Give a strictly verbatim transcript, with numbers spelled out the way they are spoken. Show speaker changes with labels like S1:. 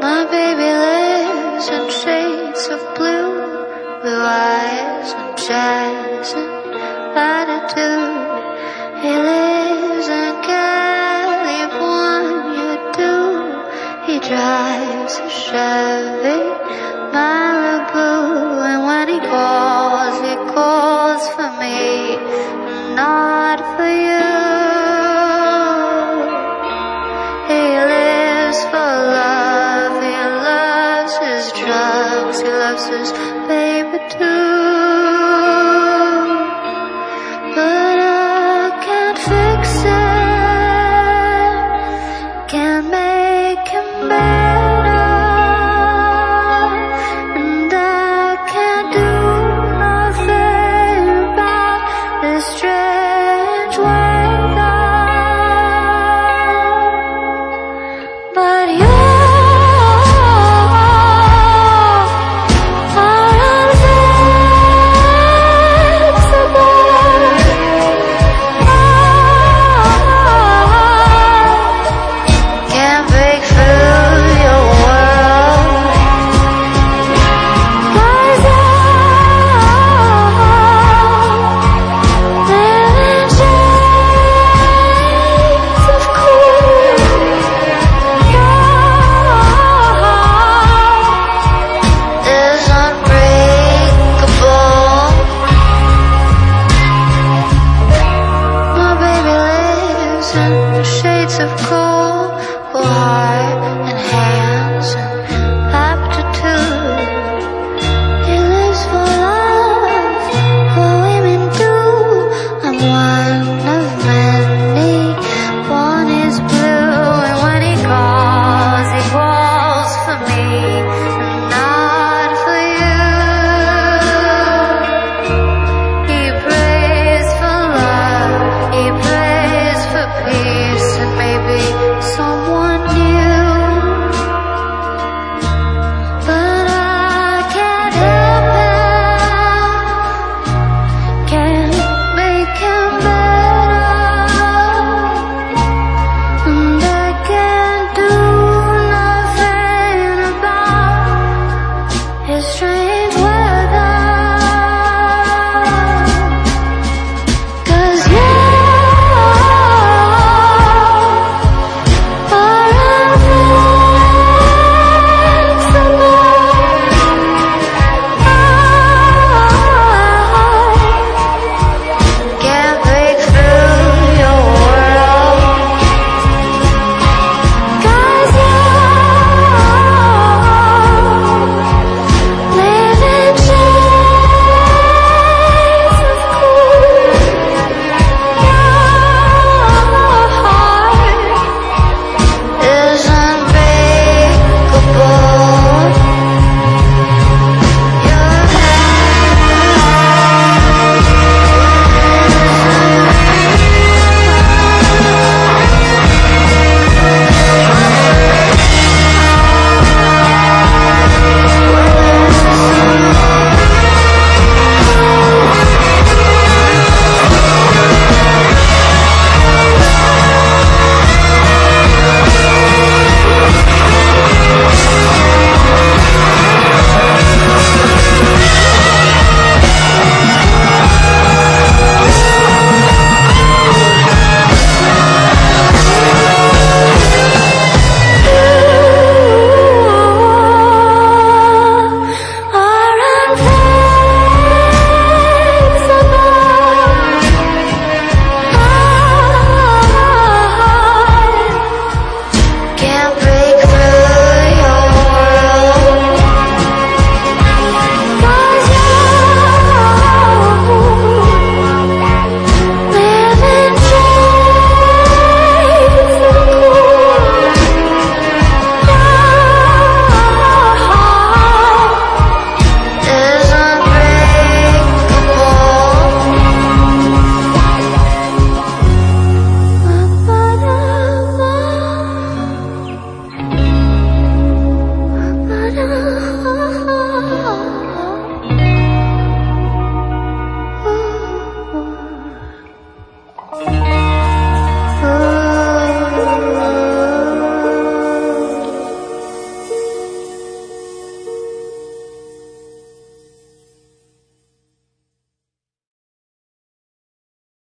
S1: My baby lives in shades of blue, blue eyes and jazz and latitude. He lives in California too. He drives a Chevy Malibu, and when he calls, he calls for me, not for you. He lives for love, he loves his drugs, he loves his baby too. But I can't fix it, can't make him better, and I can't do nothing about this strange weather. But you shades of cold for heart and hands and aptitude. He lives for love, for women too. I'm one of many, one is blue, and when he calls, he calls for me, not for you. He prays for love, he prays for peace, and maybe someone new. But I can't help him, can't make him better, and I can't do nothing about his strange weather. 'Cause you Oh,